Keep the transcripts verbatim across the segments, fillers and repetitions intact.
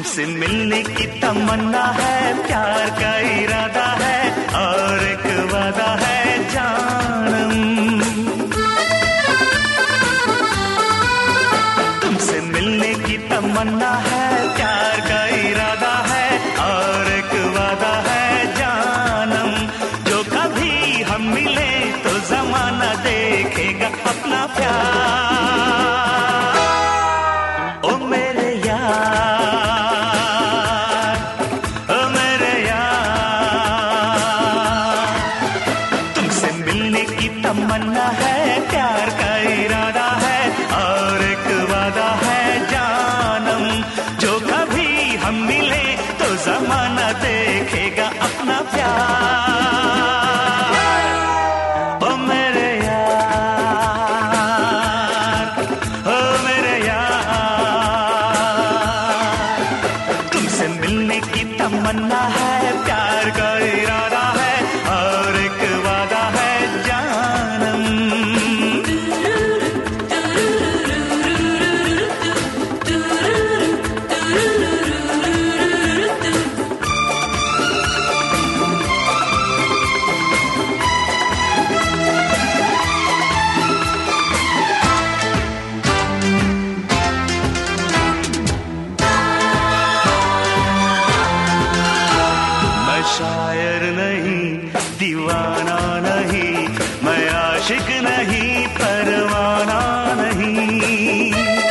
तुमसे मिलने की तमन्ना है, प्यार का इरादा है और एक वादा है जानम। तुमसे मिलने की तमन्ना है, प्यार का इरादा है और एक वादा है जानम। जो कभी हम मिले तो जमाना देखेगा अपना प्यार। ओ मेरे यार, ओ मेरे यार, तुमसे मिलने की तमन्ना है, प्यार का इरादा है और एक वादा है जानम। जो कभी हम मिले तो जमाना देखेगा अपना प्यार। ओ मेरे यार, ओ मेरे यार, तुमसे मिलने की तमन्ना है, प्यार का इरादा है और एक वादा है जानम। मैं शायर नहीं, दीवाना नहीं, मैं आशिक नहीं, परवाना नहीं।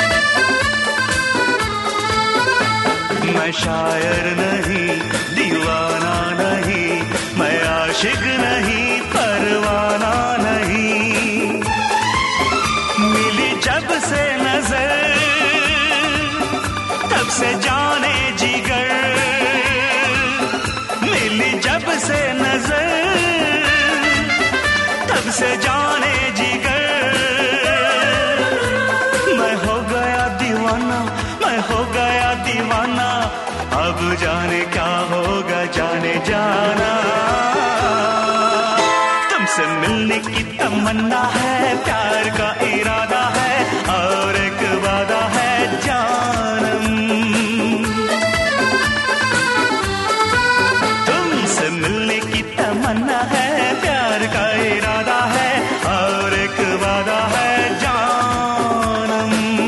मैं शायर नहीं, दीवाना नहीं, मैं आशिक नहीं, परवाना नहीं। मिली जब से नजर तब से जाने जिगर, मिली जब से नजर तब से जाने जिगर। मैं हो गया दीवाना, मैं हो गया दीवाना, अब जाने क्या होगा जाने जाना। तुमसे मिलने की तमन्ना है, प्यार का इरादा है और एक वादा है जानम। तुमसे मिलने की तमन्ना है, प्यार का इरादा है और एक वादा है जानम।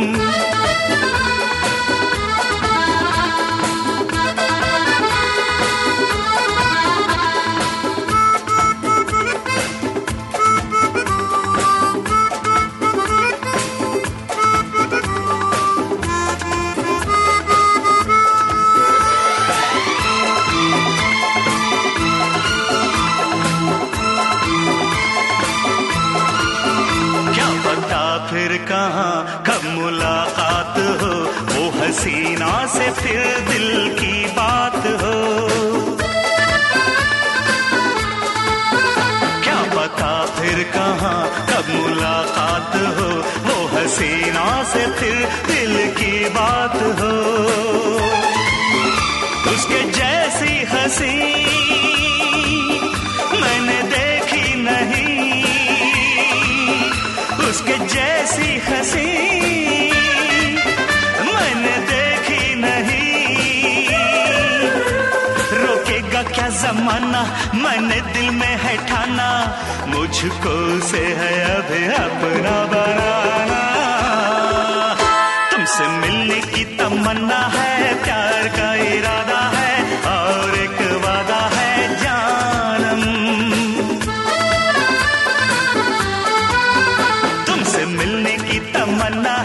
क्या पता फिर कहाँ कब मुलाकात हो, वो हसीना से फिर दिल की बात हो। क्या पता फिर कहाँ कब मुलाकात हो, वो हसीना से फिर दिल की बात हो। उसके जैसी हंसी मैंने देखी नहीं, उसके जैसी हंसी मैंने देखी नहीं। रोकेगा क्या जमाना, मैंने दिल में है ठाना, मुझको से है अभी अपना बनाना। तुमसे मिलने की तमन्ना है, प्यार का इरादा है और एक वादा है जानम। तुमसे मिलने की तमन्ना